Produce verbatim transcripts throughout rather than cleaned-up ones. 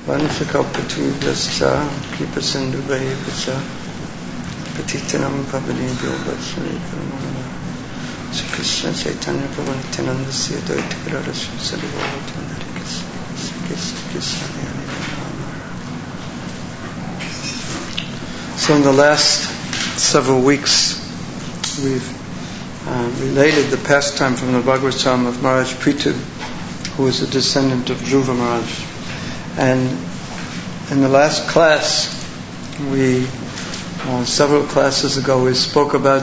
Vanchakalpatubhyascha Kripasindhubhayavascha Patitanam Pavanebhyo Vaishnavibhyo Namo Namaha Sri Krishna Chaitanya Prabhu Nityananda Sri Advaita Gadadhara Sri Gaura Hare Krishna Sri Krishna Krishna Hare Hare. So in the last several weeks we've uh, related the pastime from the Bhagavatam of Maharaj Prithu, who was a descendant of Dhruva Maharaj. And in the last class, we, uh, several classes ago, we spoke about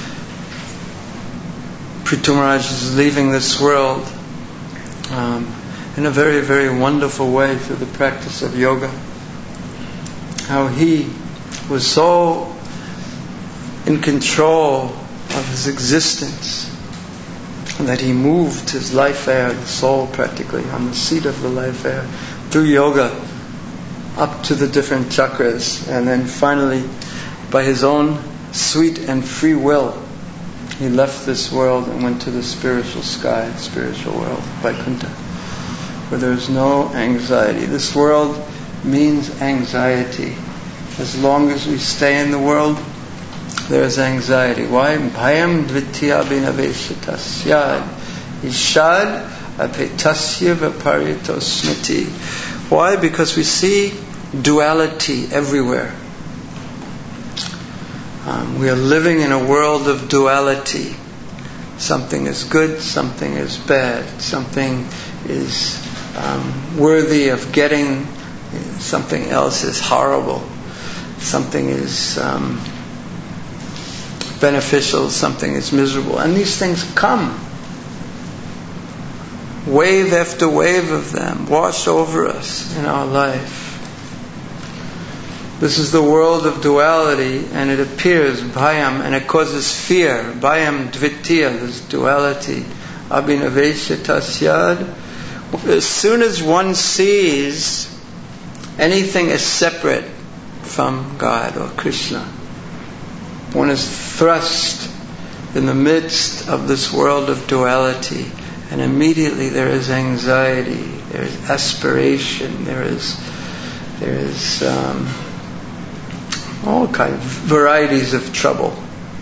Prithu Maharaj's leaving this world um, in a very, very wonderful way through the practice of yoga. How he was so in control of his existence that he moved his life air, the soul practically, on the seat of the life air, through yoga up to the different chakras, and then finally by his own sweet and free will he left this world and went to the spiritual sky, spiritual world, Vaikuntha, where there is no anxiety. This world means anxiety. As long as we stay in the world, there is anxiety. Why? Bhayam dvitya abhinaveshatasya ishad apetasya viparito smriti. Why? Because we see duality everywhere. Um, we are living in a world of duality. Something is good, something is bad. Something is um, worthy of getting, something else is horrible. Something is um, beneficial, something is miserable. And these things come. Wave after wave of them wash over us in our life. This is the world of duality, and it appears bhayam, and it causes fear. Bhayam dvitya, this duality. Abhinaveshatasya. As soon as one sees anything as separate from God or Krishna, one is thrust in the midst of this world of duality, and immediately there is anxiety, there is aspiration, there is there is um, all kinds of varieties of trouble.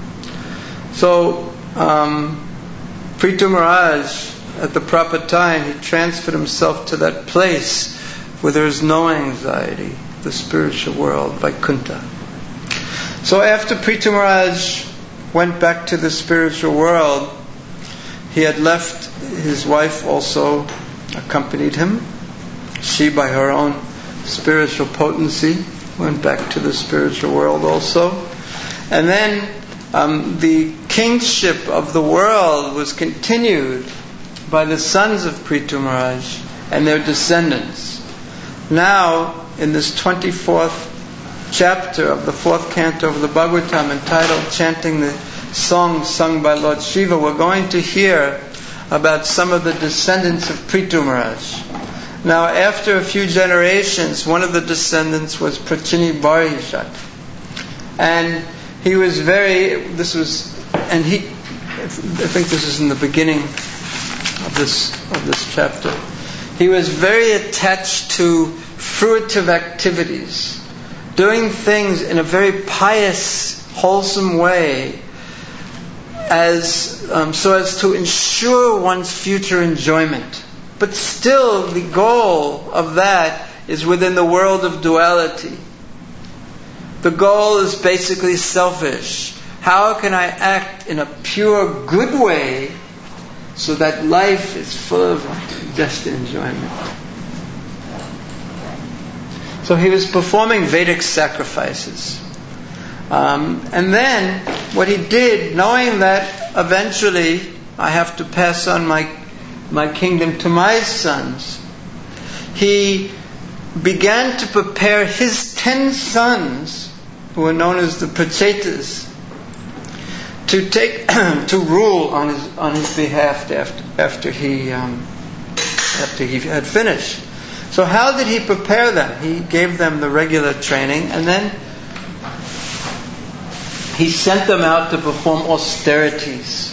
So um, Prithu Maharaj, at the proper time, he transferred himself to that place where there is no anxiety, the spiritual world, Vaikuntha. So after Prithu Maharaj went back to the spiritual world, he had left, his wife also accompanied him. She, by her own spiritual potency, went back to the spiritual world also. And then um, the kingship of the world was continued by the sons of Prithu Maharaj and their descendants. Now, in this twenty-fourth chapter of the fourth canto of the Bhagavatam, entitled Chanting the Songs Sung by Lord Shiva, we're going to hear about some of the descendants of Prithu Maharaj. Now, after a few generations, one of the descendants was Prachini Barijat, and he was very. This was, and he. I think this is in the beginning of this of this chapter. He was very attached to fruitive activities, doing things in a very pious, wholesome way, as um, so as to ensure one's future enjoyment. But still, the goal of that is within the world of duality. The goal is basically selfish. How can I act in a pure, good way so that life is full of just enjoyment? So he was performing Vedic sacrifices. Um, and then, what he did, knowing that eventually I have to pass on my my kingdom to my sons, he began to prepare his ten sons, who were known as the Prachetas, to take to rule on his on his behalf after after he um, after he had finished. So how did he prepare them? He gave them the regular training, and then he sent them out to perform austerities.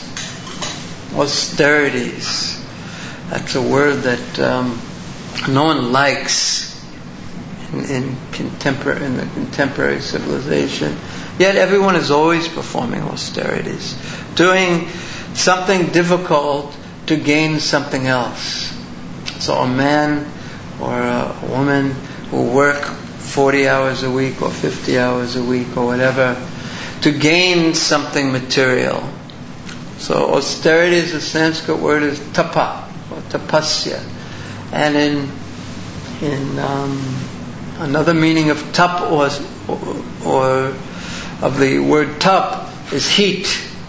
Austerities. That's a word that um, no one likes. in, in, contemporary, in the contemporary civilization. Yet everyone is always performing austerities, doing something difficult to gain something else. So a man or a woman who work forty hours a week or fifty hours a week or whatever to gain something material. So austerity is, the Sanskrit word is tapa or tapasya, and in in um, another meaning of tap or, or of the word tap is heat,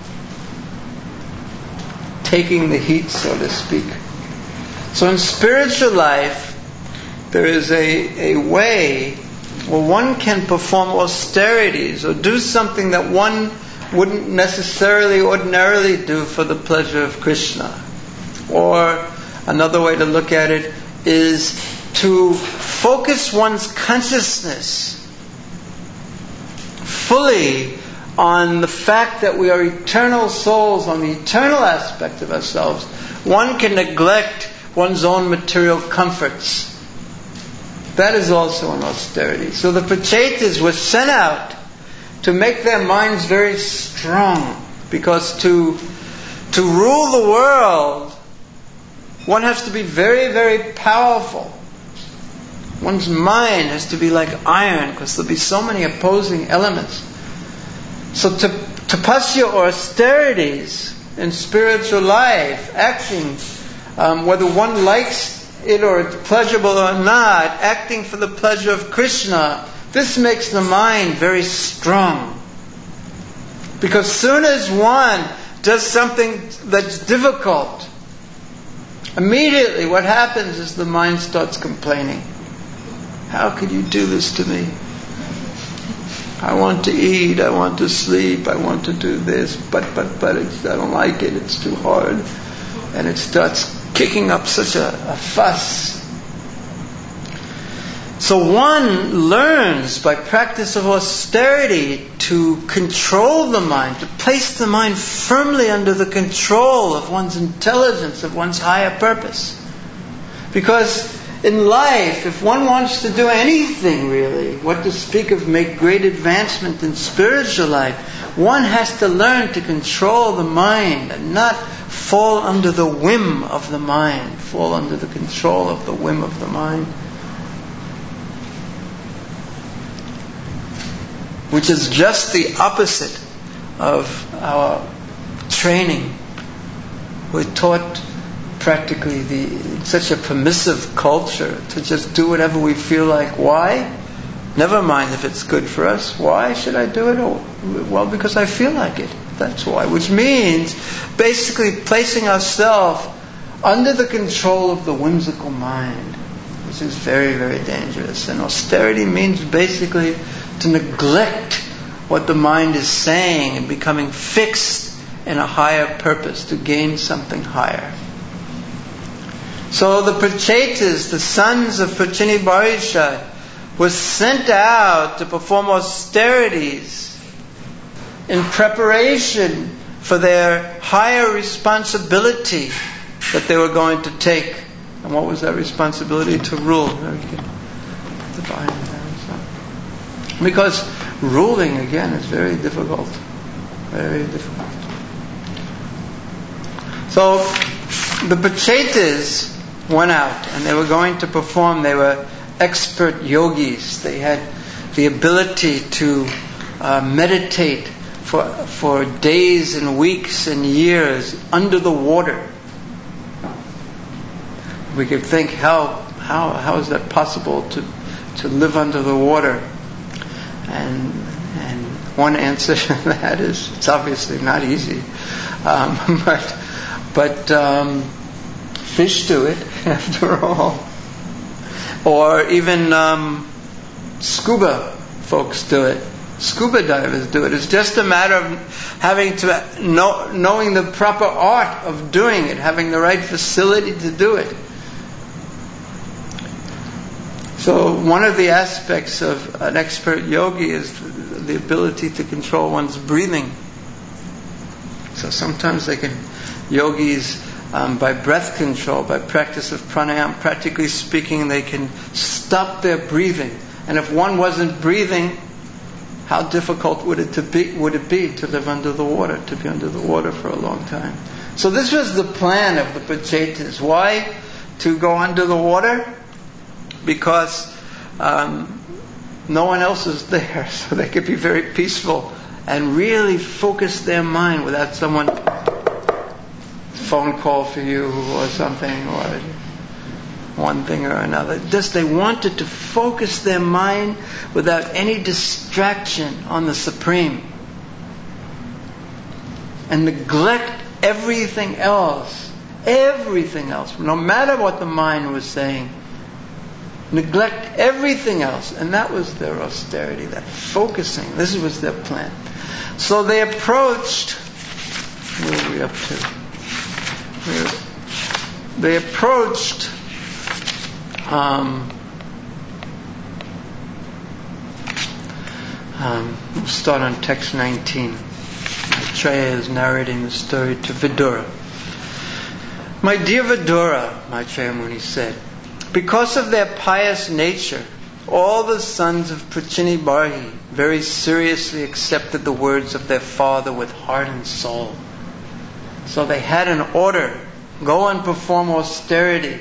taking the heat, so to speak. So in spiritual life, there is a, a way where one can perform austerities or do something that one wouldn't necessarily ordinarily do for the pleasure of Krishna. Or another way to look at it is to focus one's consciousness fully on the fact that we are eternal souls, on the eternal aspect of ourselves. One can neglect one's own material comforts. That is also an austerity. So the Prachetas were sent out to make their minds very strong, because to to rule the world, one has to be very, very powerful. One's mind has to be like iron, because there'll be so many opposing elements. So to, tapasya or austerities in spiritual life, acting, um, whether one likes it or it's pleasurable or not, acting for the pleasure of Krishna, this makes the mind very strong. Because soon as one does something that's difficult, immediately what happens is the mind starts complaining. How could you do this to me? I want to eat, I want to sleep, I want to do this, but, but, but, it's, I don't like it, it's too hard. And it starts kicking up such a, a fuss. So one learns by practice of austerity to control the mind, to place the mind firmly under the control of one's intelligence, of one's higher purpose. Because in life, if one wants to do anything really, what to speak of make great advancement in spiritual life, one has to learn to control the mind and not fall under the whim of the mind, fall under the control of the whim of the mind. Which is just the opposite of our training. We're taught practically the, in such a permissive culture to just do whatever we feel like. Why? Never mind if it's good for us. Why should I do it? Oh, well, because I feel like it. That's why. Which means basically placing ourselves under the control of the whimsical mind, which is very, very dangerous. And austerity means basically to neglect what the mind is saying and becoming fixed in a higher purpose, to gain something higher. So the Prachetas, the sons of Prachini Barisha, were sent out to perform austerities in preparation for their higher responsibility that they were going to take. And what was that responsibility? To rule. Because ruling, again, is very difficult. Very difficult. So the Prachetas went out and they were going to perform. They were expert yogis. They had the ability to uh, meditate for for days and weeks and years under the water. We could think, how how how is that possible to to live under the water? And and one answer to that is it's obviously not easy, um, but but um, fish do it after all, or even um, scuba folks do it. Scuba divers do it. It's just a matter of having to know, knowing the proper art of doing it, having the right facility to do it. So one of the aspects of an expert yogi is the ability to control one's breathing. So sometimes they can, yogis, um, by breath control, by practice of pranayama, practically speaking, they can stop their breathing And if one wasn't breathing, how difficult would it to be would it be to live under the water, to be under the water for a long time? So this was the plan of the Pachetas. Why to go under the water? Because um, no one else is there, so they could be very peaceful and really focus their mind without someone phone call for you or something, or one thing or another. Just they wanted to focus their mind without any distraction on the Supreme and neglect everything else. Everything else. No matter what the mind was saying, neglect everything else. And that was their austerity, that focusing. This was their plan. So they approached, where are we up to? They approached um, um, we'll start on text nineteen. Maitreya is narrating the story to Vidura. My dear Vidura, Maitreya Muni said, because of their pious nature, all the sons of Prachinibarhi very seriously accepted the words of their father with heart and soul. So they had an order, go and perform austerity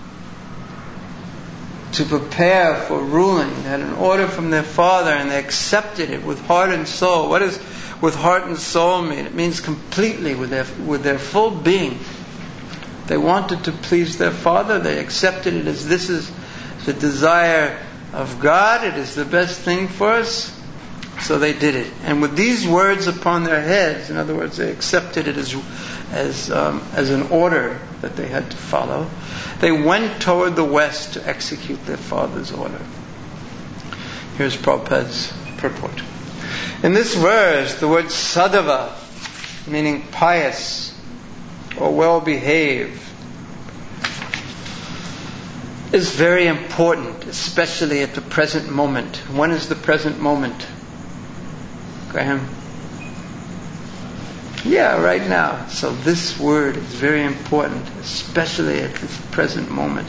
to prepare for ruling. They had an order from their father and they accepted it with heart and soul. What does with heart and soul mean? It means completely, with their, with their full being. They wanted to please their father. They accepted it as this is the desire of God. It is the best thing for us. So they did it. And with these words upon their heads, in other words, they accepted it as as um, as an order that they had to follow. They went toward the west to execute their father's order. Here's Prabhupada's purport. In this verse, the word sadhava, meaning pious or well-behaved, is very important, especially at the present moment. When is the present moment? Graham? Yeah, right now. So this word is very important, especially at this present moment.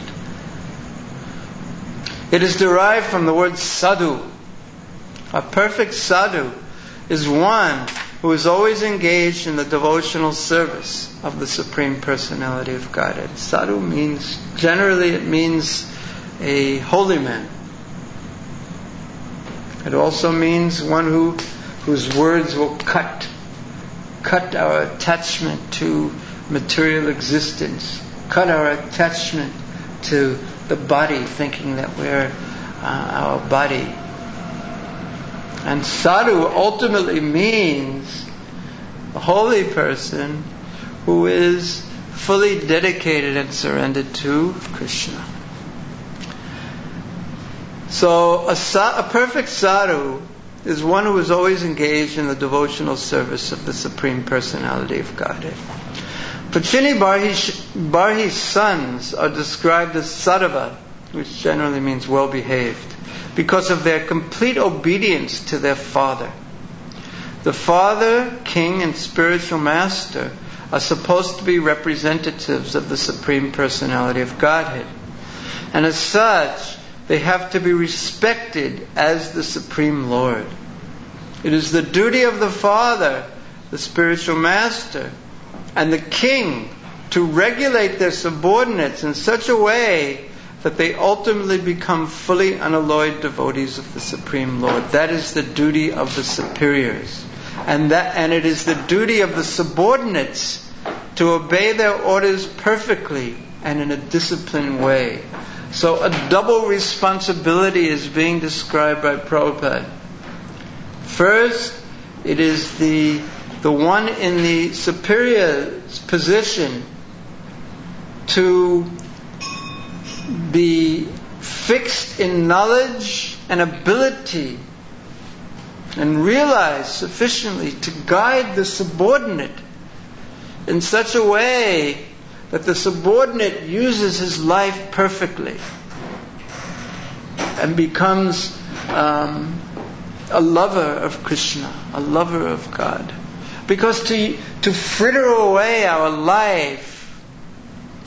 It is derived from the word sadhu. A perfect sadhu is one who is always engaged in the devotional service of the Supreme Personality of Godhead. Sadhu means, generally it means a holy man. It also means one who whose words will cut cut our attachment to material existence, cut our attachment to the body, thinking that we're uh, our body. And sadhu ultimately means a holy person who is fully dedicated and surrendered to Krishna. So a, sa- a perfect sadhu is one who is always engaged in the devotional service of the Supreme Personality of Godhead. Prachinibarhi's sons are described as sadhava, which generally means well-behaved, because of their complete obedience to their father. The father, king, and spiritual master are supposed to be representatives of the Supreme Personality of Godhead. And as such, they have to be respected as the Supreme Lord. It is the duty of the father, the spiritual master, and the king to regulate their subordinates in such a way that they ultimately become fully unalloyed devotees of the Supreme Lord. That is the duty of the superiors. And that, and it is the duty of the subordinates to obey their orders perfectly and in a disciplined way. So a double responsibility is being described by Prabhupada. First, it is the the one in the superior position to be fixed in knowledge and ability and realize sufficiently to guide the subordinate in such a way that the subordinate uses his life perfectly and becomes um, a lover of Krishna, a lover of God. Because to, to fritter away our life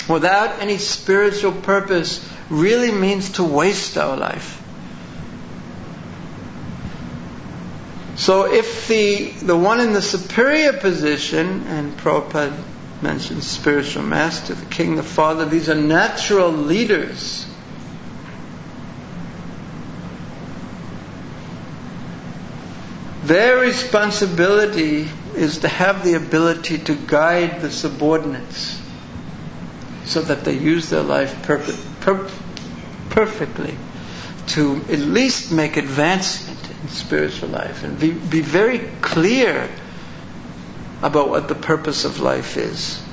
without any spiritual purpose really means to waste our life. So if the, the one in the superior position, and Prabhupada mentions spiritual master, the king, the father, these are natural leaders. Their responsibility is to have the ability to guide the subordinates so that they use their life perfect, per, perfectly to at least make advancement in spiritual life and be, be very clear about what the purpose of life is.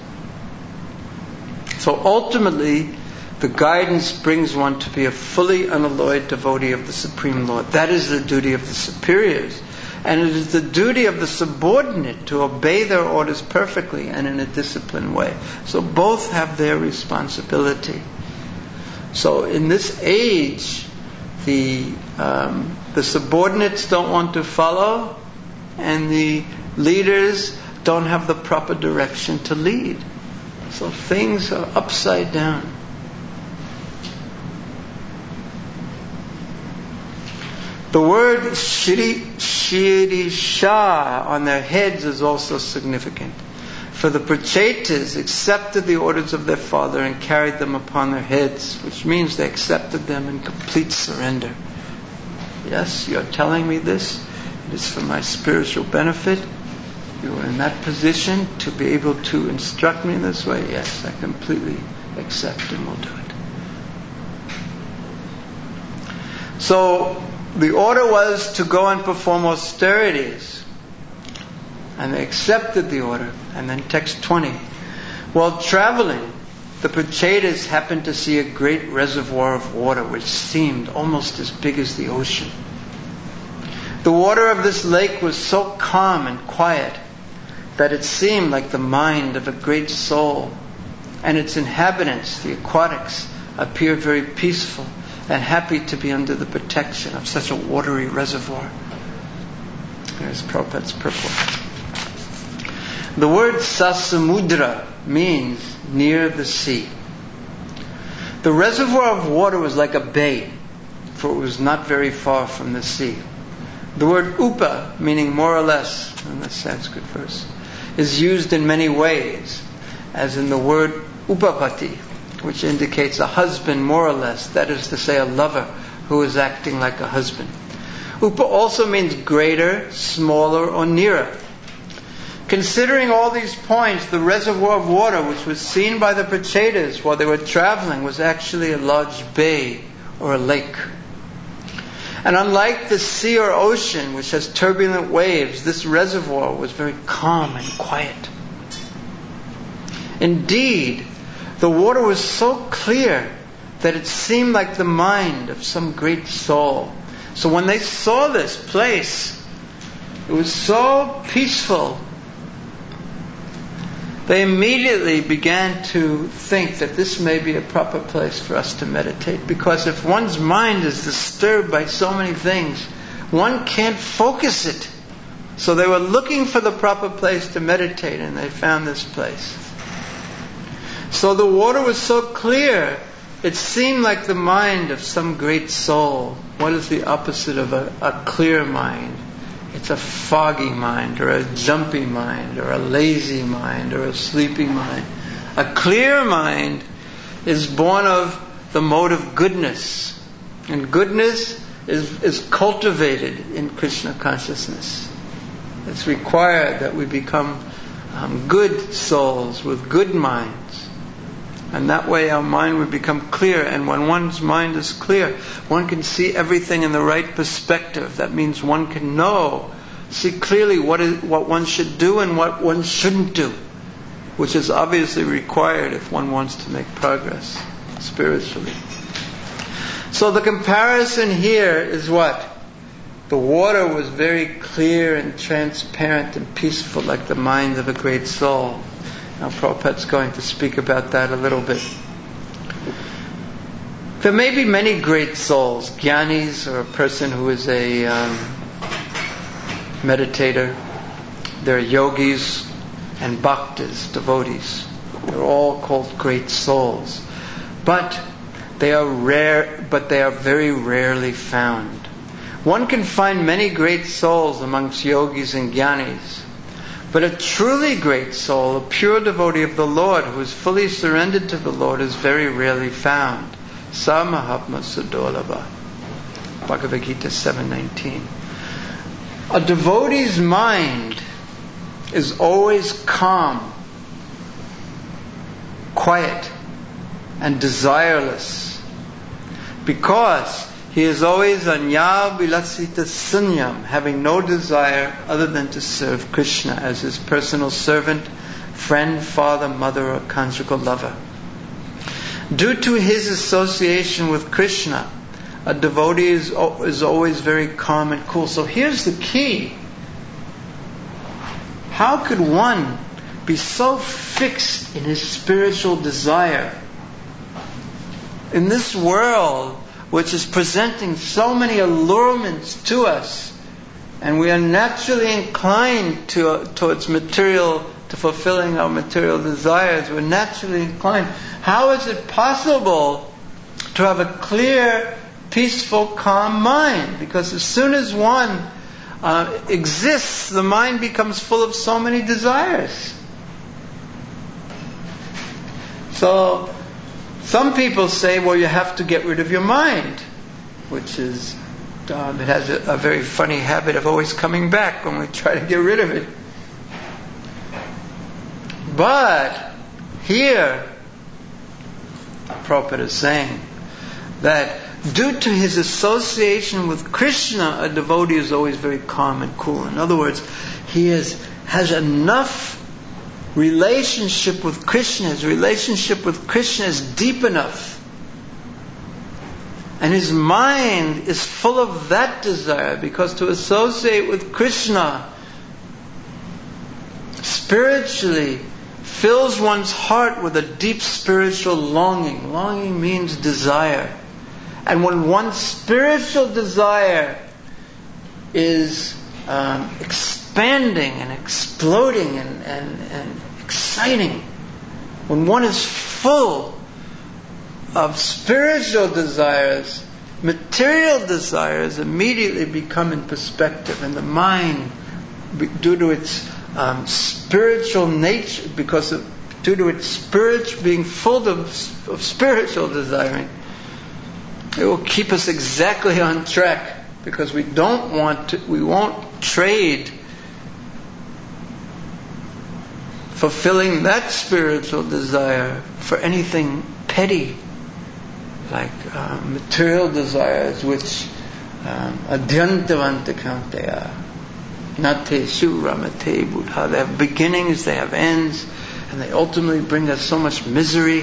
So ultimately, the guidance brings one to be a fully unalloyed devotee of the Supreme Lord. That is the duty of the superiors. And it is the duty of the subordinate to obey their orders perfectly and in a disciplined way. So both have their responsibility. So in this age, the um, the subordinates don't want to follow, and the leaders don't have the proper direction to lead. So things are upside down. The word Shri, Shirisha on their heads is also significant. For the Prachetas accepted the orders of their father and carried them upon their heads, which means they accepted them in complete surrender. Yes, you're telling me this. It is for my spiritual benefit. You are in that position to be able to instruct me in this way. Yes, I completely accept and will do it. So, the order was to go and perform austerities. And they accepted the order. And then text twenty. While traveling, the Prachetas happened to see a great reservoir of water which seemed almost as big as the ocean. The water of this lake was so calm and quiet that it seemed like the mind of a great soul. And its inhabitants, the aquatics, appeared very peaceful and happy to be under the protection of such a watery reservoir. There's Prabhupada's purport. The word Sasamudra means near the sea. The reservoir of water was like a bay, for it was not very far from the sea. The word Upa, meaning more or less, in the Sanskrit verse, is used in many ways, as in the word Upapati, which indicates a husband more or less, that is to say a lover who is acting like a husband. Upa also means greater, smaller, or nearer. Considering all these points, the reservoir of water which was seen by the Prachetas while they were traveling was actually a large bay or a lake. And unlike the sea or ocean, which has turbulent waves, this reservoir was very calm and quiet. Indeed, the water was so clear that it seemed like the mind of some great soul. So when they saw this place, it was so peaceful. They immediately began to think that this may be a proper place for us to meditate. Because if one's mind is disturbed by so many things, one can't focus it. So they were looking for the proper place to meditate, and they found this place. So the water was so clear, it seemed like the mind of some great soul. What is the opposite of a, a clear mind? It's a foggy mind, or a jumpy mind, or a lazy mind, or a sleepy mind. A clear mind is born of the mode of goodness. And goodness is, is cultivated in Krishna consciousness. It's required that we become um, good souls with good minds. And that way our mind would become clear. And when one's mind is clear, one can see everything in the right perspective. That means one can know, see clearly what is what one should do and what one shouldn't do, which is obviously required if one wants to make progress spiritually. So the comparison here is what? The water was very clear and transparent and peaceful, like the mind of a great soul. Now Prabhupada's going to speak about that a little bit. There may be many great souls, jnanis, or a person who is a um, meditator. There are yogis and bhaktas, devotees. They're all called great souls. But they are rare, but they are very rarely found. One can find many great souls amongst yogis and jnanis, but a truly great soul, a pure devotee of the Lord, who is fully surrendered to the Lord, is very rarely found. Sa Mahatma Sudolabha. Bhagavad Gita seven nineteen. A devotee's mind is always calm, quiet, and desireless, because he is always anya vilasita sunyam, having no desire other than to serve Krishna as his personal servant, friend, father, mother, or conjugal lover. Due to his association with Krishna, a devotee is, is always very calm and cool. So here's the key. How could one be so fixed in his spiritual desire in this world which is presenting so many allurements to us, and we are naturally inclined to, uh, towards material, to fulfilling our material desires? We're naturally inclined. How is it possible to have a clear, peaceful, calm mind? Because as soon as one uh, exists, the mind becomes full of so many desires. So, some people say, well, you have to get rid of your mind, which is, um, it has a, a very funny habit of always coming back when we try to get rid of it. But here, Prabhupada is saying that due to his association with Krishna, a devotee is always very calm and cool. In other words, he is, has enough relationship with Krishna, his relationship with Krishna is deep enough, and his mind is full of that desire, because to associate with Krishna spiritually fills one's heart with a deep spiritual longing. Longing means desire. And when one's spiritual desire is um, expanding and exploding and, and, and exciting, when one is full of spiritual desires, material desires immediately become in perspective, and the mind, due to its um, spiritual nature, because of, due to its spirit being full of, of spiritual desiring, it will keep us exactly on track, because we don't want to, we won't trade fulfilling that spiritual desire for anything petty, like uh, material desires, which adyantavantakanteya nate suramate buddha. They have beginnings, they have ends, and they ultimately bring us so much misery.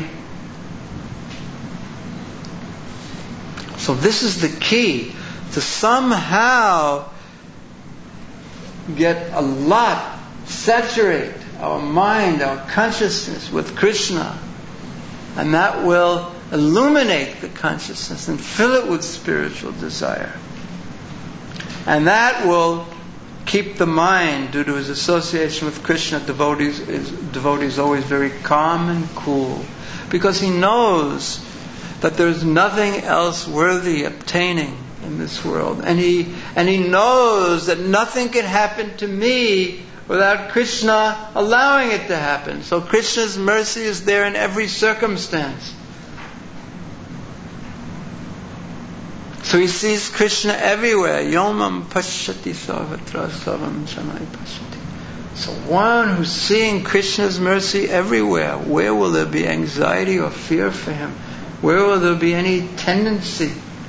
So this is the key, to somehow get a lot, saturate our mind, our consciousness with Krishna, and that will illuminate the consciousness and fill it with spiritual desire. And that will keep the mind, due to his association with Krishna, devotees is devotees always very calm and cool, because he knows that there's nothing else worthy obtaining in this world, and he and he knows that nothing can happen to me without Krishna allowing it to happen. So Krishna's mercy is there in every circumstance. So he sees Krishna everywhere. Yomam pashyati sarvatra sarvam janai pashyati. So one who's seeing Krishna's mercy everywhere, where will there be anxiety or fear for him? Where will there be any tendency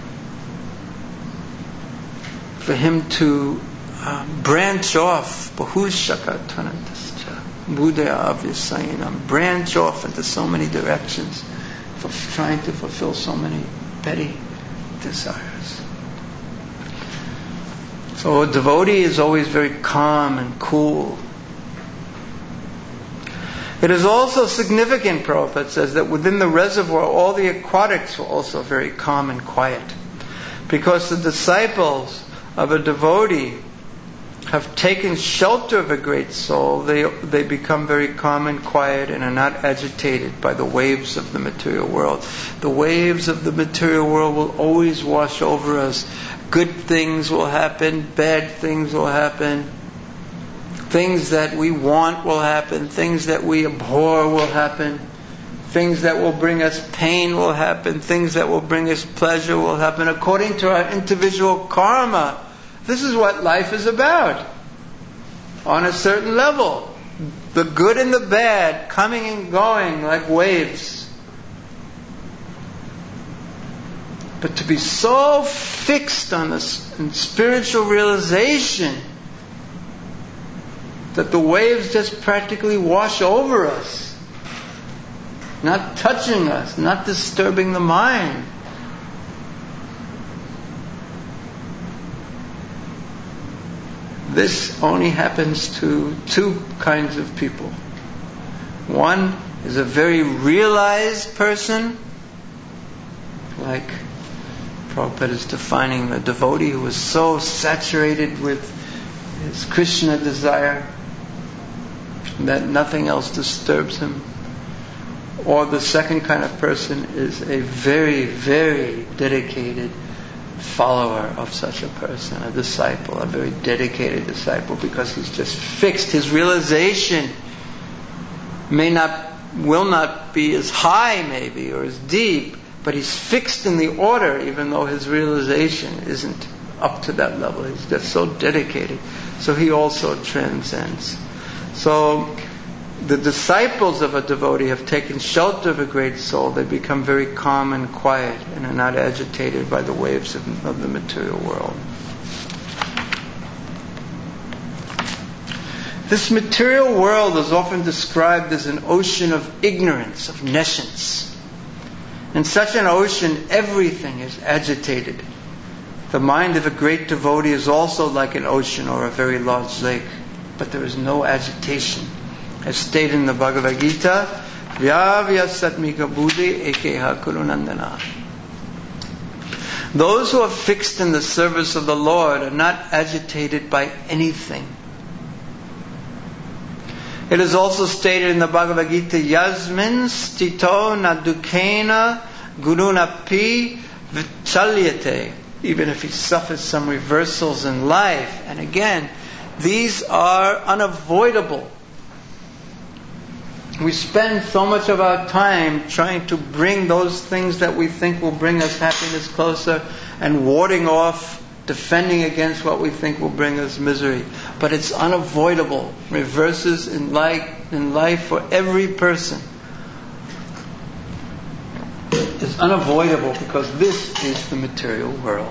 for him to um, branch off? Bahushakatanantascha Buddha Avyasayinam. Branch off into so many directions for trying to fulfill so many petty desires. So a devotee is always very calm and cool. It is also significant, Prabhupada says, that within the reservoir all the aquatics were also very calm and quiet, because the disciples of a devotee have taken shelter of a great soul. They they become very calm and quiet and are not agitated by the waves of the material world. The waves of the material world will always wash over us, Good things will happen, bad things will happen. Things that we want will happen, things that we abhor will happen. Things that will bring us pain will happen, things that will bring us pleasure will happen according to our individual karma. This is what life is about. On a certain level. The good and the bad coming and going like waves. But to be so fixed on this in spiritual realization that the waves just practically wash over us, not touching us, not disturbing the mind. This only happens to two kinds of people. One is a very realized person, like Prabhupada is defining the devotee who is so saturated with his Krishna desire that nothing else disturbs him. Or the second kind of person is a very, very dedicated follower of such a person, a disciple, a very dedicated disciple, because he's just fixed. His realization may not, will not be as high maybe or as deep, but he's fixed in the order even though his realization isn't up to that level. He's just so dedicated. So he also transcends. So the disciples of a devotee have taken shelter of a great soul. They become very calm and quiet and are not agitated by the waves of, of the material world. This material world is often described as an ocean of ignorance, of nescience. In such an ocean, everything is agitated. The mind of a great devotee is also like an ocean or a very large lake, but there is no agitation. As stated in the Bhagavad Gita, Vyavya Satmika Buddhi Ekeha Kurunandana. Those who are fixed in the service of the Lord are not agitated by anything. It is also stated in the Bhagavad Gita, Yasmin stito nadukena gurunapi vichalyate. Even if he suffers some reversals in life. And again, these are unavoidable. We spend so much of our time trying to bring those things that we think will bring us happiness closer and warding off, defending against what we think will bring us misery. But it's unavoidable. Reverses in life, in life for every person is unavoidable because this is the material world.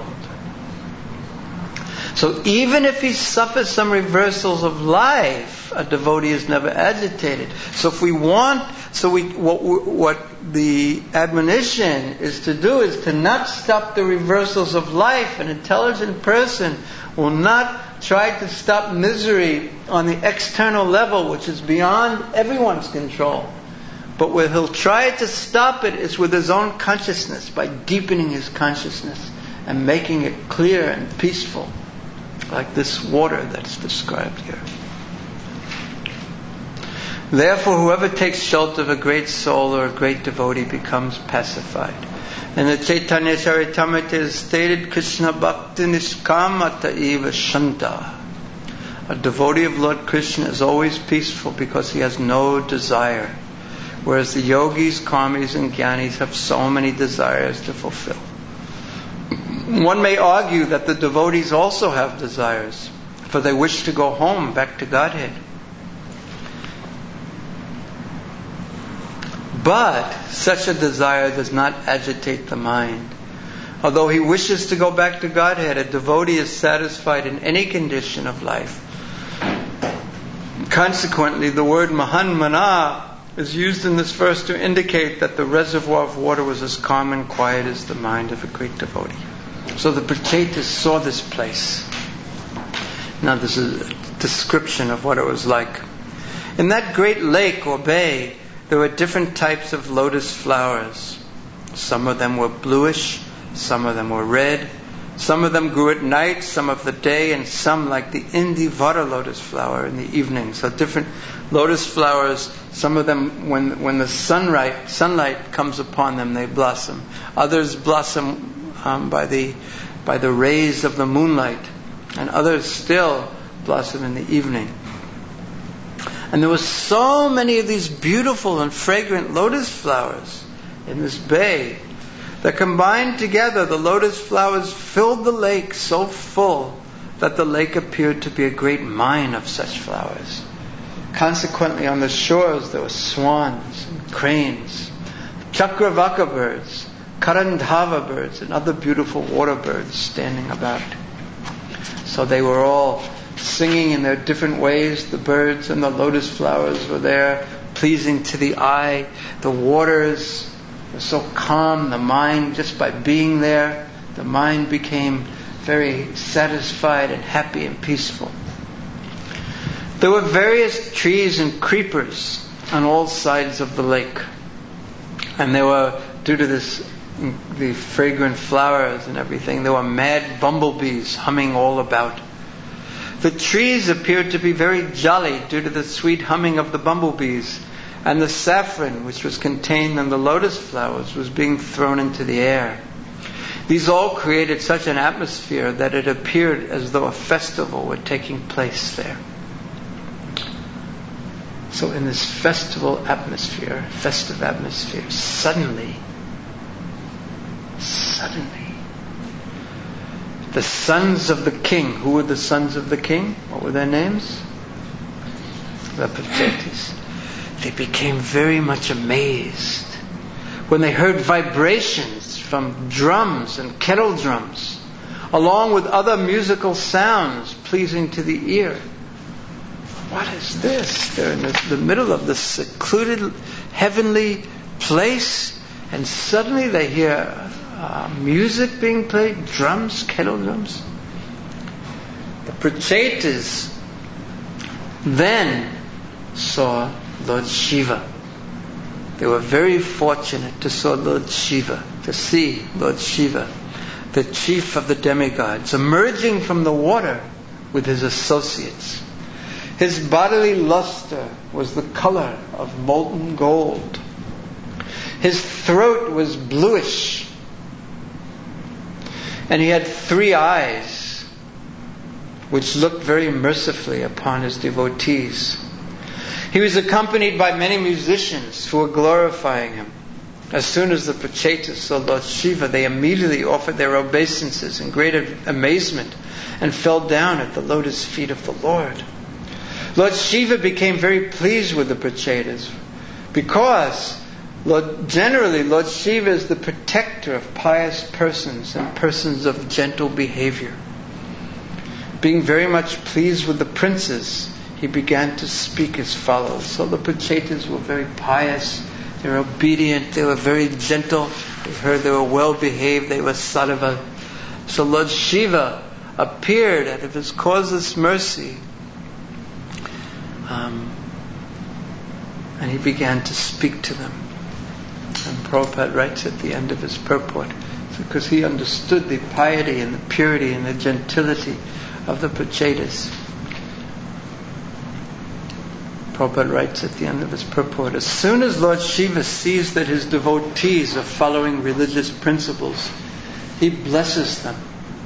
So even if he suffers some reversals of life, a devotee is never agitated. So if we want, so we what, what the admonition is to do is to not stop the reversals of life. An intelligent person will not try to stop misery on the external level, which is beyond everyone's control. But where he'll try to stop it is with his own consciousness, by deepening his consciousness and making it clear and peaceful. Like this water that's described here. Therefore, whoever takes shelter of a great soul or a great devotee becomes pacified. In the Chaitanya Charitamrita it is stated, Krishna Bhakti Nishkamata Eva Shanta. A devotee of Lord Krishna is always peaceful because he has no desire. Whereas the yogis, karmis and jnanis have so many desires to fulfill. One may argue that the devotees also have desires, for they wish to go home, back to Godhead. But such a desire does not agitate the mind. Although he wishes to go back to Godhead, a devotee is satisfied in any condition of life. Consequently, the word Mahanmana is used in this verse to indicate that the reservoir of water was as calm and quiet as the mind of a great devotee. So the Prachetas saw this place. Now this is a description of what it was like. In that great lake or bay, there were different types of lotus flowers. Some of them were bluish, some of them were red, some of them grew at night, some of the day, and some like the Indivara lotus flower in the evening. So different lotus flowers, some of them when when the sunlight sunlight comes upon them, they blossom. Others blossom um, by the by the rays of the moonlight, and others still blossom in the evening. And there were so many of these beautiful and fragrant lotus flowers in this bay that combined together, the lotus flowers filled the lake so full that the lake appeared to be a great mine of such flowers. Consequently, on the shores there were swans and cranes, chakravaka birds, karandhava birds, and other beautiful water birds standing about. So they were all singing in their different ways. The birds and the lotus flowers were there, pleasing to the eye. The waters were so calm, the mind, just by being there, the mind became very satisfied and happy and peaceful. There were various trees and creepers on all sides of the lake. And there were, due to this, the fragrant flowers and everything, there were mad bumblebees humming all about. The trees appeared to be very jolly due to the sweet humming of the bumblebees, and the saffron which was contained in the lotus flowers was being thrown into the air. These all created such an atmosphere that it appeared as though a festival were taking place there. So in this festival atmosphere, festive atmosphere, suddenly, suddenly, the sons of the king, who were the sons of the king? What were their names? The Prachetas. They became very much amazed when they heard vibrations from drums and kettle drums, along with other musical sounds pleasing to the ear. What is this? They're in the, the middle of this secluded heavenly place, and suddenly they hear uh, music being played, drums, kettle drums. The Prachetas then saw Lord Shiva. They were very fortunate to saw Lord Shiva, to see Lord Shiva, the chief of the demigods, emerging from the water with his associates. His bodily luster was the color of molten gold. His throat was bluish, and he had three eyes which looked very mercifully upon his devotees. He was accompanied by many musicians who were glorifying him. As soon as the Prachetas saw Lord Shiva, they immediately offered their obeisances in great amazement and fell down at the lotus feet of the Lord. Lord Shiva became very pleased with the Prachetas because Lord, generally Lord Shiva is the protector of pious persons and persons of gentle behavior. Being very much pleased with the princes, he began to speak as follows. So the Prachetas were very pious, they were obedient, they were very gentle. We heard they were well behaved, they were sattva. So Lord Shiva appeared out of his causeless mercy, um, and he began to speak to them. And Prabhupada writes at the end of his purport, because he understood the piety and the purity and the gentility of the Prachetas. Prabhupada writes at the end of his purport, as soon as Lord Shiva sees that his devotees are following religious principles, he blesses them.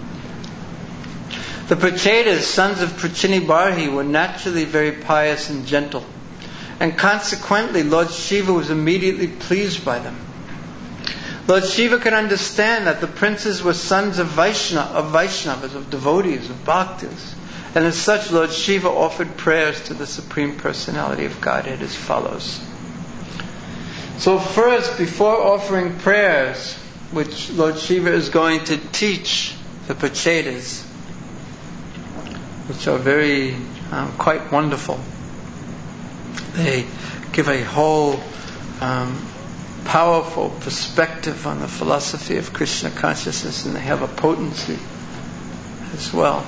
The Prachetas, sons of Prachinibarhi, were naturally very pious and gentle, and consequently Lord Shiva was immediately pleased by them. Lord Shiva could understand that the princes were sons of Vaishnava, of Vaishnavas, of devotees, of bhaktas. And as such, Lord Shiva offered prayers to the Supreme Personality of Godhead as follows. So first, before offering prayers, which Lord Shiva is going to teach the Prachetas, which are very, um, quite wonderful. They give a whole um, powerful perspective on the philosophy of Krishna consciousness, and they have a potency as well.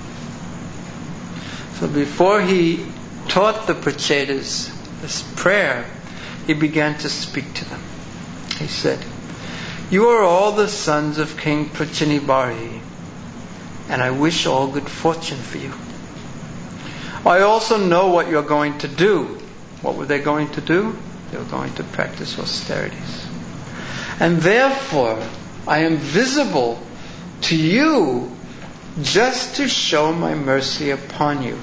So before he taught the Prachetas this prayer, he began to speak to them. He said, "You are all the sons of King Prachinibarhi, and I wish all good fortune for you. I also know what you're going to do." What were they going to do? They were going to practice austerities. "And therefore, I am visible to you just to show my mercy upon you.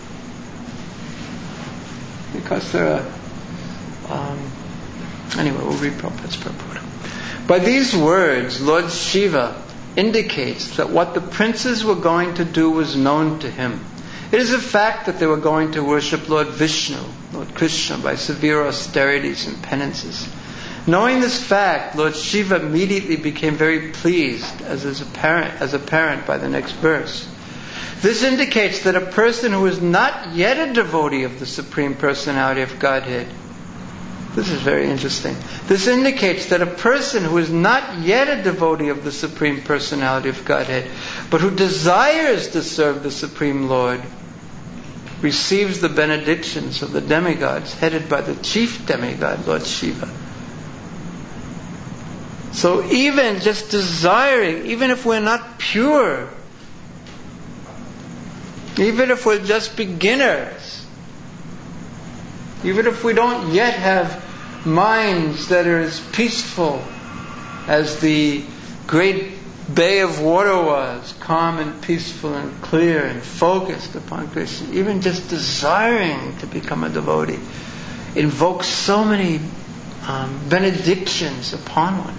Because there are... Um, anyway, we'll read Prabhupada's purport. By these words, Lord Shiva indicates that what the princes were going to do was known to him. It is a fact that they were going to worship Lord Vishnu, Lord Krishna, by severe austerities and penances. Knowing this fact, Lord Shiva immediately became very pleased, as is apparent, as apparent by the next verse. This indicates that a person who is not yet a devotee of the Supreme Personality of Godhead, this is very interesting. This indicates that a person who is not yet a devotee of the Supreme Personality of Godhead, but who desires to serve the Supreme Lord, receives the benedictions of the demigods headed by the chief demigod, Lord Shiva. So even just desiring, even if we're not pure, even if we're just beginners, even if we don't yet have minds that are as peaceful as the great bay of water was, calm and peaceful and clear and focused upon Krishna, even just desiring to become a devotee invokes so many um, benedictions upon one.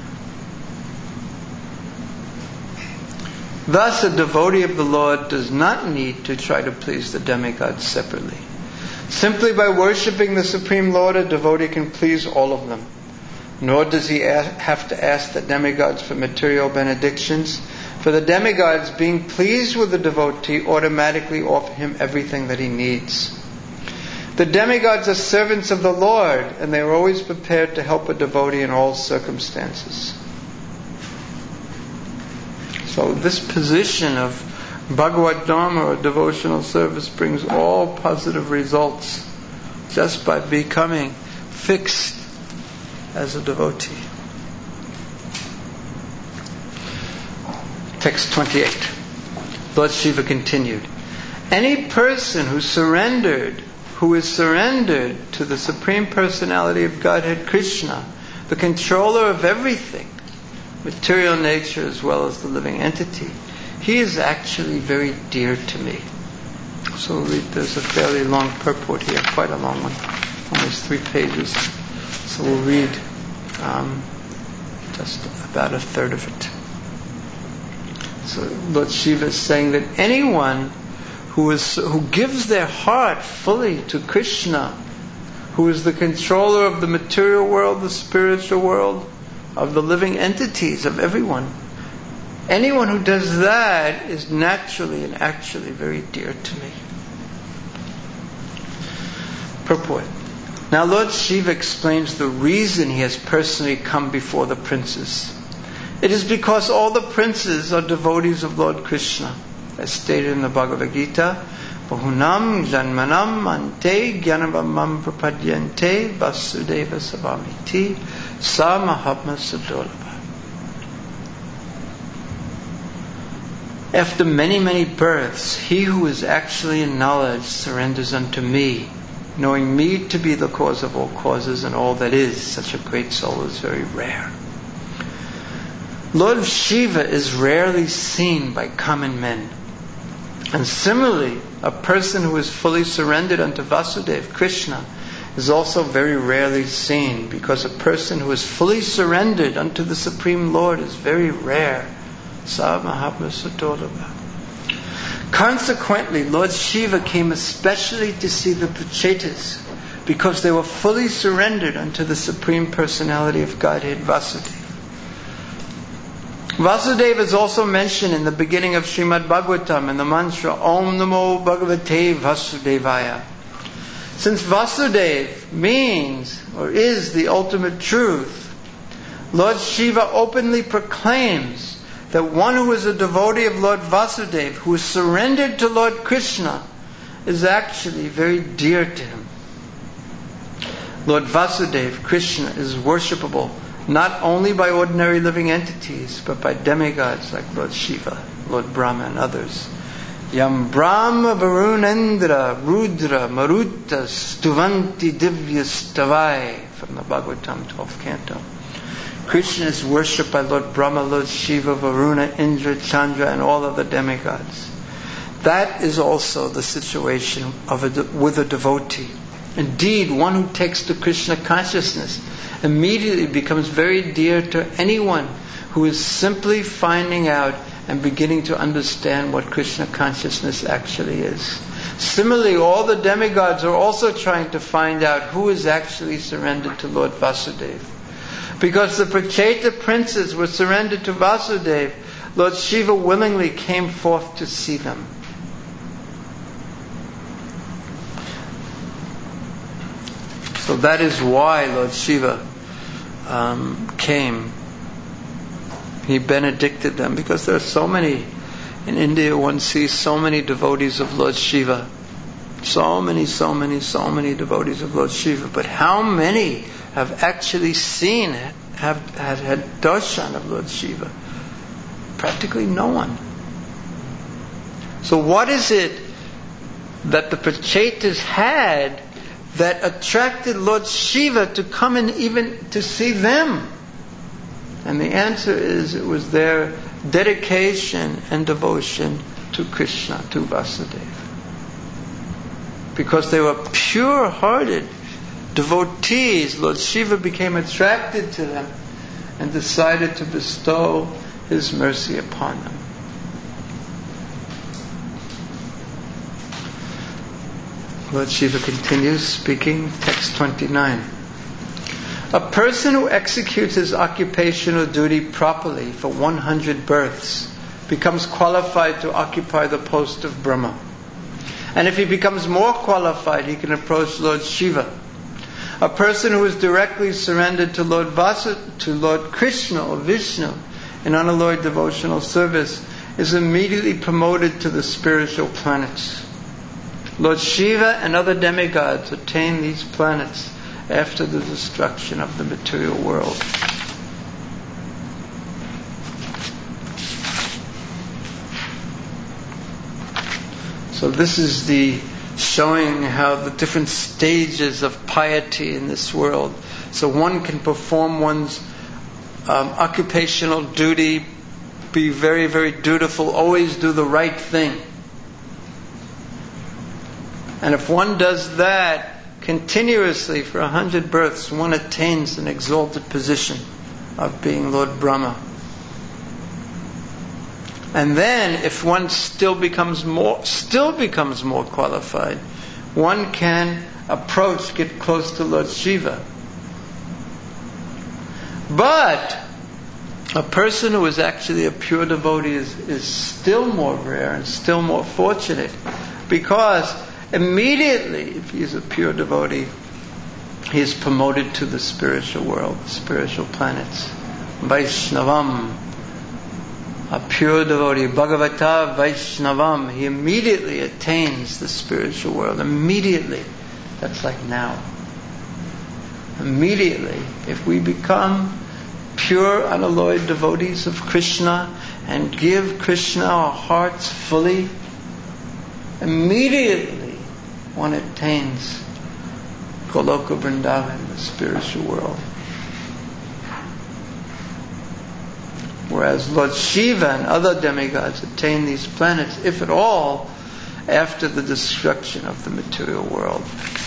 Thus, a devotee of the Lord does not need to try to please the demigods separately. Simply by worshipping the Supreme Lord, a devotee can please all of them. Nor does he have to ask the demigods for material benedictions, for the demigods, being pleased with the devotee, automatically offer him everything that he needs. The demigods are servants of the Lord, and they are always prepared to help a devotee in all circumstances. So this position of Bhagavad Dharma or devotional service brings all positive results just by becoming fixed as a devotee. Text twenty-eight. Lord Shiva continued, any person who surrendered, who is surrendered to the Supreme Personality of Godhead Krishna, the controller of everything, material nature as well as the living entity, he is actually very dear to me. So we'll read, there's a fairly long purport here, quite a long one, almost three pages. So we'll read um, just about a third of it. So Lord Shiva is saying that anyone who is who gives their heart fully to Krishna, who is the controller of the material world, the spiritual world, of the living entities, of everyone, anyone who does that is naturally and actually very dear to me. Purport. Now Lord Shiva explains the reason he has personally come before the princes. It is because all the princes are devotees of Lord Krishna, as stated in the Bhagavad Gita, Bahunam janmanam ante jnanavamam prapadyante vasudeva savamiti sa mahatma sudolabha. After many, many births, he who is actually in knowledge surrenders unto me, knowing me to be the cause of all causes and all that is. Such a great soul is very rare. Lord Shiva is rarely seen by common men. And similarly, a person who is fully surrendered unto Vasudeva, Krishna, is also very rarely seen, because a person who is fully surrendered unto the Supreme Lord is very rare. Sa Mahatma Sudolabha. Consequently, Lord Shiva came especially to see the Prachetas, because they were fully surrendered unto the Supreme Personality of Godhead, Vasudeva. Vasudeva is also mentioned in the beginning of Srimad Bhagavatam in the mantra Om Namo Bhagavate Vasudevaya. Since Vasudeva means or is the ultimate truth, Lord Shiva openly proclaims that one who is a devotee of Lord Vasudeva, who is surrendered to Lord Krishna, is actually very dear to him. Lord Vasudeva, Krishna, is worshipable not only by ordinary living entities, but by demigods like Lord Shiva, Lord Brahma, and others. Yam Brahma Varunendra Rudra Maruta Stuvanti Divya Stavai, from the Bhagavatam twelfth canto. Krishna is worshipped by Lord Brahma, Lord Shiva, Varuna, Indra, Chandra, and all other demigods. That is also the situation of a de- with a devotee. Indeed, one who takes to Krishna consciousness immediately becomes very dear to anyone who is simply finding out and beginning to understand what Krishna consciousness actually is. Similarly, all the demigods are also trying to find out who is actually surrendered to Lord Vasudeva. Because the Pracheta princes were surrendered to Vasudeva, Lord Shiva willingly came forth to see them. So that is why Lord Shiva um, came. He benedicted them, because there are so many in India. One sees so many devotees of Lord Shiva, so many, so many, so many devotees of Lord Shiva. But how many have actually seen it, have had had darshan of Lord Shiva? Practically no one. So what is it that the Prachetas had that attracted Lord Shiva to come and even to see them? And the answer is, it was their dedication and devotion to Krishna, to Vasudeva. Because they were pure-hearted devotees, Lord Shiva became attracted to them and decided to bestow His mercy upon them. Lord Shiva continues speaking, text twenty-nine. A person who executes his occupational duty properly for one hundred births becomes qualified to occupy the post of Brahma. And if he becomes more qualified, he can approach Lord Shiva. A person who is directly surrendered to Lord Vasu, to Lord Krishna or Vishnu in unalloyed devotional service is immediately promoted to the spiritual planets. Lord Shiva and other demigods attain these planets after the destruction of the material world. So this is the showing how the different stages of piety in this world. So one can perform one's um, occupational duty, be very, very dutiful, always do the right thing. And if one does that continuously for a hundred births, one attains an exalted position of being Lord Brahma. And then, if one still becomes more, still becomes more qualified, one can approach, get close to Lord Shiva. But a person who is actually a pure devotee is, is still more rare and still more fortunate, because immediately, if he is a pure devotee, he is promoted to the spiritual world, spiritual planets. Vaishnavam, a pure devotee, Bhagavata Vaishnavam, he immediately attains the spiritual world. Immediately. That's like now. Immediately. If we become pure, unalloyed devotees of Krishna and give Krishna our hearts fully, immediately one attains Goloka Vrindavan, the spiritual world. Whereas Lord Shiva and other demigods attain these planets, if at all, after the destruction of the material world.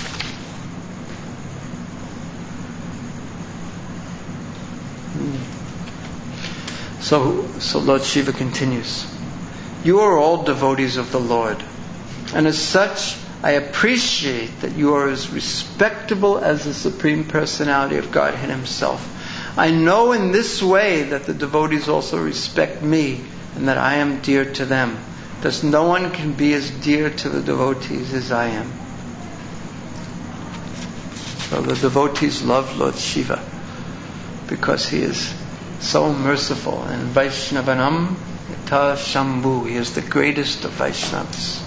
So, so Lord Shiva continues. You are all devotees of the Lord, and as such, I appreciate that you are as respectable as the Supreme Personality of Godhead Himself. I know in this way that the devotees also respect me and that I am dear to them. Thus no one can be as dear to the devotees as I am. So the devotees love Lord Shiva because he is so merciful. And Vaishnavanam Yata Shambhu, he is the greatest of Vaishnavas.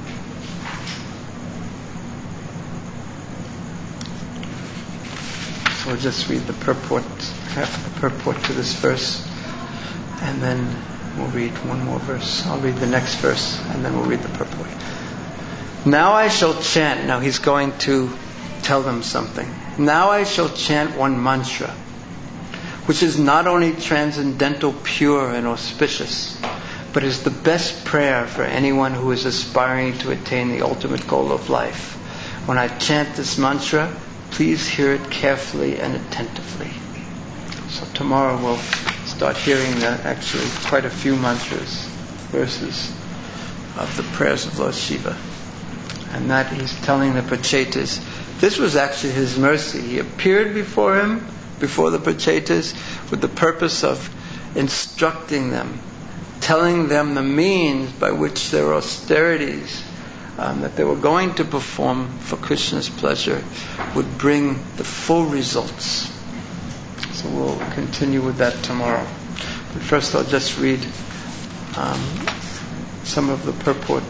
We'll just read the purport, half of the purport to this verse, and then we'll read one more verse. I'll read the next verse, and then we'll read the purport. Now I shall chant. Now he's going to tell them something. Now I shall chant one mantra, which is not only transcendental, pure, and auspicious, but is the best prayer for anyone who is aspiring to attain the ultimate goal of life. When I chant this mantra, please hear it carefully and attentively. So tomorrow we'll start hearing the, actually quite a few mantras, verses of the prayers of Lord Shiva. And that he's telling the Prachetas, this was actually his mercy. He appeared before him, before the Prachetas, with the purpose of instructing them, telling them the means by which their austerities um, that they were going to perform for Krishna's pleasure would bring the full results. So we'll continue with that tomorrow. But first I'll just read um, some of the purport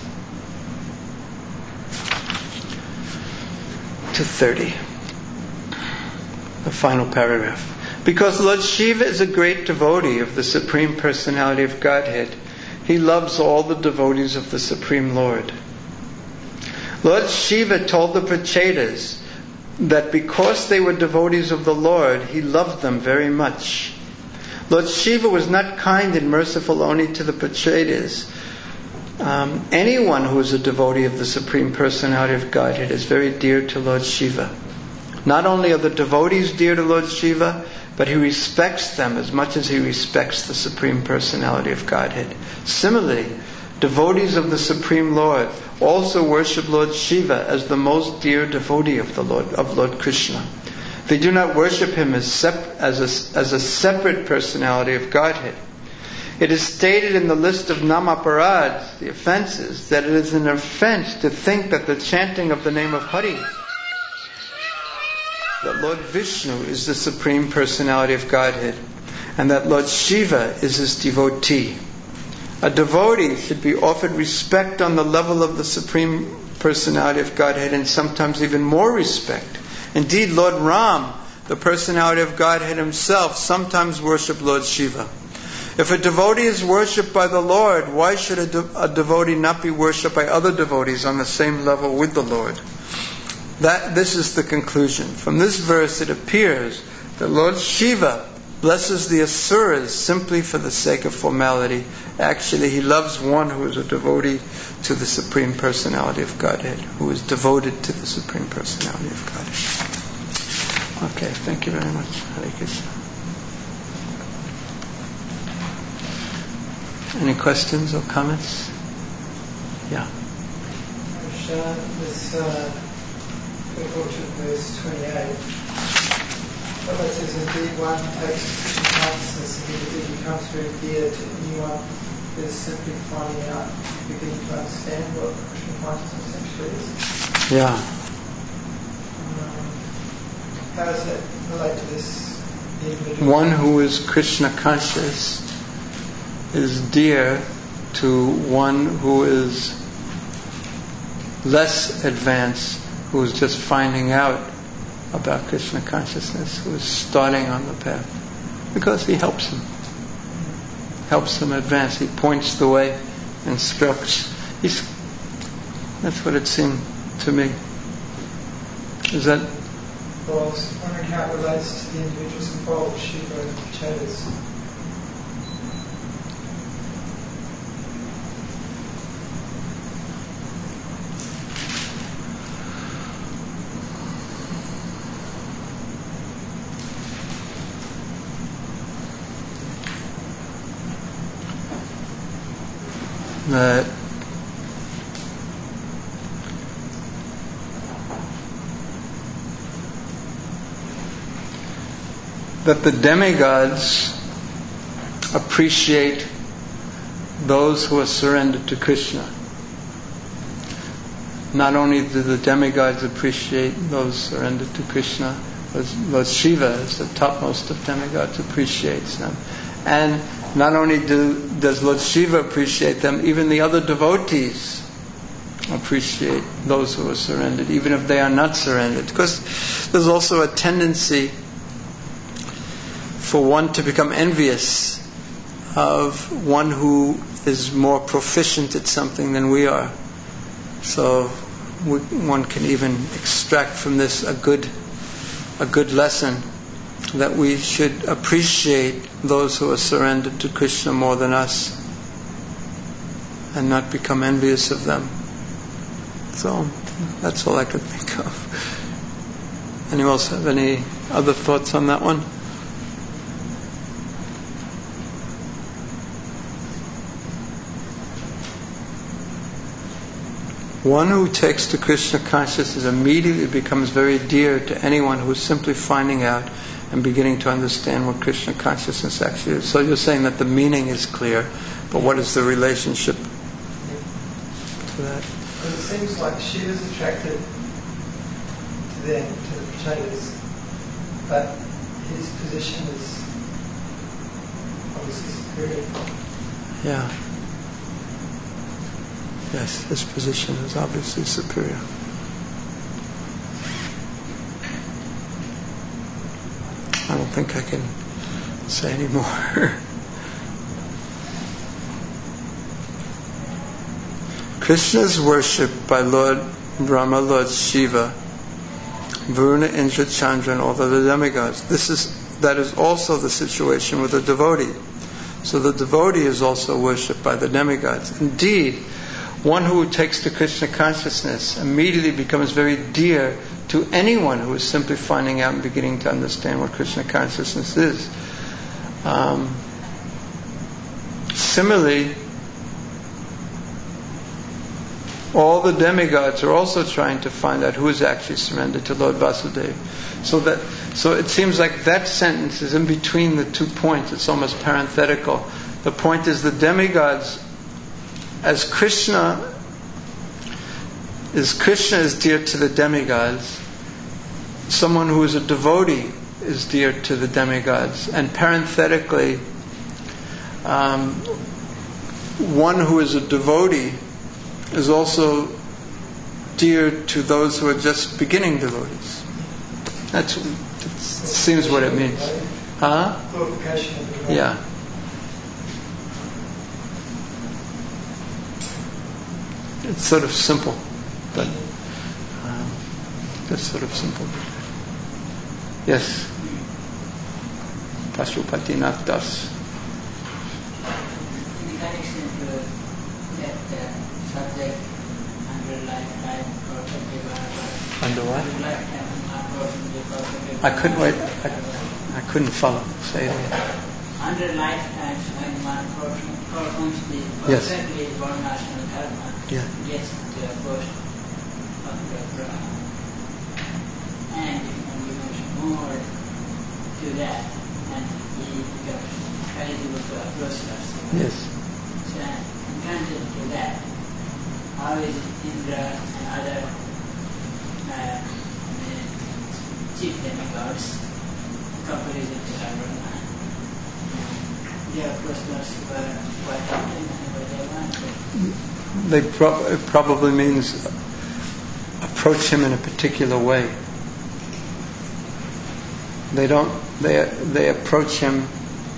to thirty. The final paragraph. Because Lord Shiva is a great devotee of the Supreme Personality of Godhead, he loves all the devotees of the Supreme Lord. Lord Shiva told the Prachetas that because they were devotees of the Lord, he loved them very much. Lord Shiva was not kind and merciful only to the Prachetas. Um, anyone who is a devotee of the Supreme Personality of Godhead is very dear to Lord Shiva. Not only are the devotees dear to Lord Shiva, but he respects them as much as he respects the Supreme Personality of Godhead. Similarly, devotees of the Supreme Lord also worship Lord Shiva as the most dear devotee of the Lord, of Lord Krishna. They do not worship him as, sep- as, a, as a separate personality of Godhead. It is stated in the list of namaparad, the offenses, that it is an offense to think that the chanting of the name of Hari, that Lord Vishnu is the Supreme Personality of Godhead, and that Lord Shiva is his devotee. A devotee should be offered respect on the level of the Supreme Personality of Godhead, and sometimes even more respect. Indeed, Lord Ram, the Personality of Godhead himself, sometimes worshipped Lord Shiva. If a devotee is worshipped by the Lord, why should a, de- a devotee not be worshipped by other devotees on the same level with the Lord? That this is the conclusion. From this verse it appears that Lord Shiva blesses the Asuras simply for the sake of formality. Actually, he loves one who is a devotee to the Supreme Personality of Godhead, who is devoted to the Supreme Personality of Godhead. Okay, thank you very much. Hare Krishna. Any questions or comments? Yeah. This uh, verse twenty-eight. Well, it says, indeed, one takes consciousness and it becomes very dear to anyone who is simply finding out, beginning to understand what Krishna consciousness actually is. Yeah. Um, how does that relate to this individual? One who is Krishna conscious is dear to one who is less advanced, who is just finding out about Krishna consciousness, who is starting on the path, because he helps him, helps him advance. He points the way, instructs. He's, that's what it seemed to me. Is that? Well, I was wondering how it relates to the individuals involved, Shiva and Prachetas. That that the demigods appreciate those who are surrendered to Krishna. Not only do the demigods appreciate those surrendered to Krishna, but Lord Shiva, as the topmost of demigods, appreciates them. And not only do, does Lord Shiva appreciate them, even the other devotees appreciate those who are surrendered, even if they are not surrendered. Because there's also a tendency for one to become envious of one who is more proficient at something than we are. So we, one can even extract from this a good, a good lesson that we should appreciate those who are surrendered to Krishna more than us and not become envious of them. So that's all I could think of. Anyone else have any other thoughts on that one? One who takes to Krishna consciousness immediately becomes very dear to anyone who is simply finding out and beginning to understand what Krishna consciousness actually is. So you're saying that the meaning is clear, but what is the relationship to that? Because it seems like Shiva's attracted to them, to the Prachetas, but his position is obviously superior. Yeah. Yes, his position is obviously superior. I don't think I can say any more. Krishna is worshipped by Lord Brahma, Lord Shiva, Varuna, Indra, Chandra, and all other demigods. This is that is also the situation with the devotee. So the devotee is also worshipped by the demigods. Indeed, one who takes to Krishna consciousness immediately becomes very dear to anyone who is simply finding out and beginning to understand what Krishna consciousness is. Um, similarly, all the demigods are also trying to find out who is actually surrendered to Lord Vasudeva. So that, so it seems like that sentence is in between the two points. It's almost parenthetical. The point is the demigods, as Krishna is Krishna is dear to the demigods, someone who is a devotee is dear to the demigods, and parenthetically, um, one who is a devotee is also dear to those who are just beginning devotees. That's that seems what it means. Huh? Yeah. It's sort of simple, but um, that's sort of simple. Yes. Pashupatinath Das. In connection to that uh, subject, under lifetime or Under what? Under lifetime or I couldn't wait. I, I couldn't follow. Say it again. Under lifetimes, when one performs the Yes. perfectly varnational karma, Yeah. gets to a post of the Brahma. And if one becomes more to that, and he becomes eligible to approach us. Yes. So, in connection to that, how is Indra and other uh, chief demigods comparison to our Brahma? They approach us quite often whenever they want to. They pro- it probably means approach him in a particular way. They don't. They they approach him.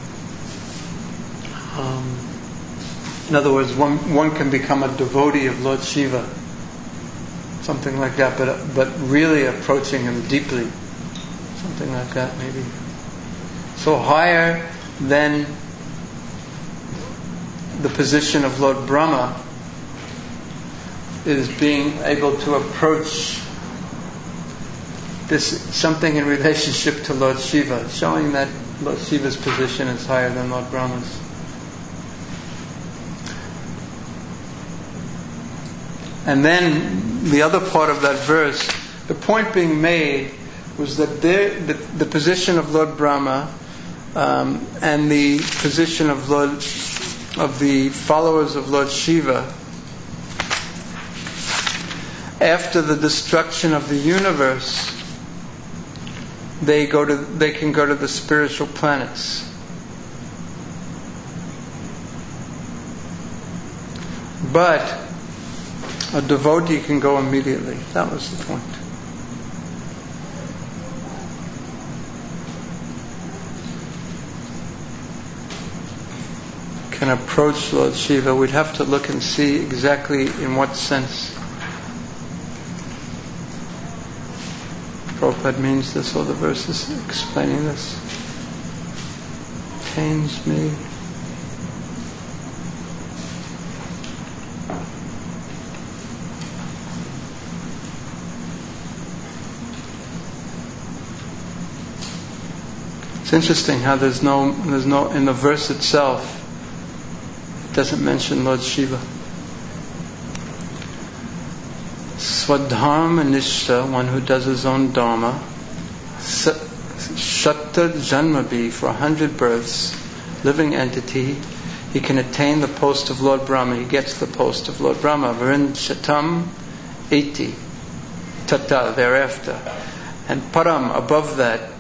Um, in other words, one one can become a devotee of Lord Shiva, something like that. But but really approaching him deeply, something like that maybe. So higher than the position of Lord Brahma is being able to approach this something in relationship to Lord Shiva, showing that Lord Shiva's position is higher than Lord Brahma's. And then the other part of that verse, the point being made was that there, the, the position of Lord Brahma um, and the position of Lord of the followers of Lord Shiva after the destruction of the universe, they go to they can go to the spiritual planets. But a devotee can go immediately. That was the point. Can approach Lord Shiva. We'd have to look and see exactly in what sense. Prabhupada means this, or the verses explaining this. Attains me. It's interesting how there's no, there's no, in the verse itself, it doesn't mention Lord Shiva. Swadharma Nishta, one who does his own dharma, Shatta Janmabhi, for a hundred births, living entity, he can attain the post of Lord Brahma. He gets the post of Lord Brahma. Vrinchatam Iti, Tata, thereafter. And Param, above that,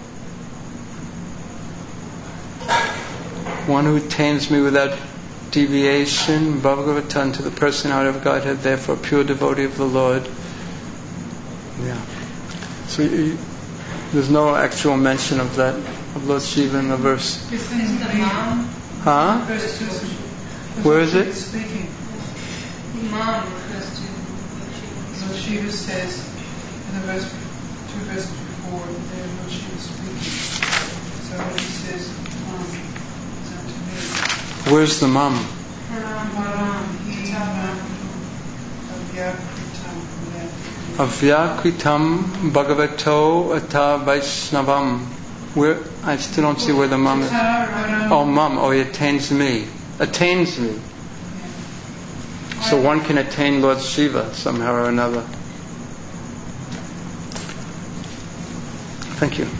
one who attains me without deviation, Bhagavatan, to the personality of Godhead, therefore pure devotee of the Lord. Yeah. So you, there's no actual mention of that, of Lord Shiva in the verse. It's in the Mom. Huh? Where is it? Speaking. Mom refers to Lord Shiva says in the verse, two verses before, there Lord Shiva speaking. So when he says Mom, it's unto me. Where's the mum? Avyakritam Bhagavato Ata Vaishnavam. Where I still don't see where the mum is. Oh, mum. Oh, he attains me. Attains me. So one can attain Lord Shiva somehow or another. Thank you.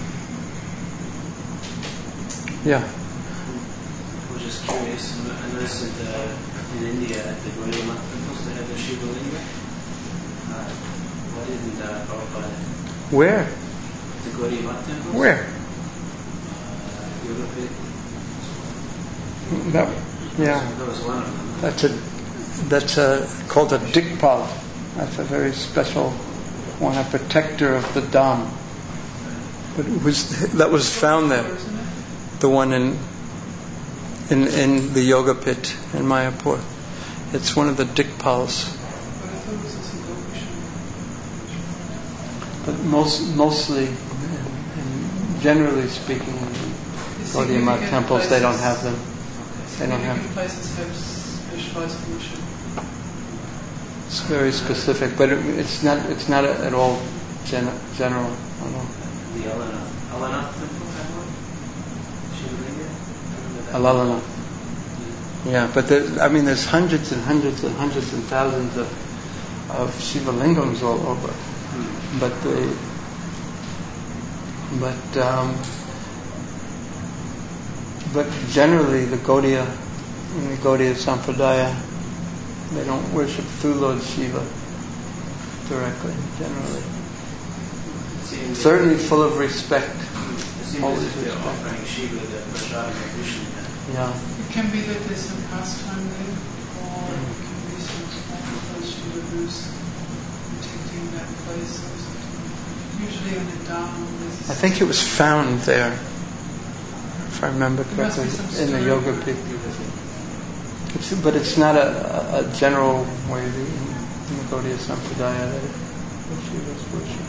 Yeah. Just curious, I noticed that uh, in India at the Gaudiya Math temples they have the Shiva Linga. Uh, why didn't uh, Prabhupada? Where? The Gaudiya Math temples? Where? Uh, Yoga That, yeah. That was one of them. That's a that's a called a Dikpal. That's a very special one, a protector of the Dham. But it was that was found there. The one in. In, in the yoga pit in Mayapur. It's one of the Dikpals. But most, mostly, and generally speaking, in Gaudiya Math temples, they don't have them. They don't have them. Places have specialized worship. It's very specific, but it, it's not. It's not at all gen, general. I don't know. The Alana, Alana temple have one. Alalana. Yeah, but there, I mean, there's hundreds and hundreds and hundreds and thousands of of Shiva lingams all over. Mm. But they, but um, but generally the Gaudiya, in the Gaudiya Sampradaya, they don't worship through Lord Shiva directly. Generally, certainly full of respect. Always respect. Offering Shiva the prasad of Krishna. Yeah. It can be that there's some pastime there, or it can be some Lord Shiva who's protecting that place. Or something. Usually in the Dham, there's I think it was found there, if I remember correctly, in the yoga pit. It's, but it's not a, a, a general way in, in the Gaudiya Sampradaya that Shiva's worshipped.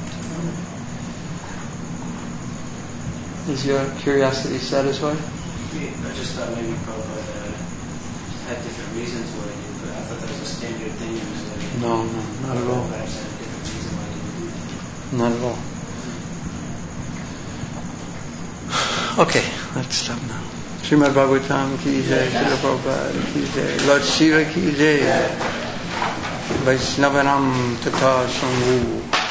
Is your curiosity satisfied? Yeah, I just thought maybe Prabhupada uh, had different reasons why he did, but I thought that was a standard thing. It was like, No, no, not at all. Perhaps had a different reason why he did it. Not at all. Okay, let's stop now. Srimad Bhagavatam ki jai, Srila Prabhupada ki jai, Lord Shiva ki jai, Vaishnavanam tata Sanghu.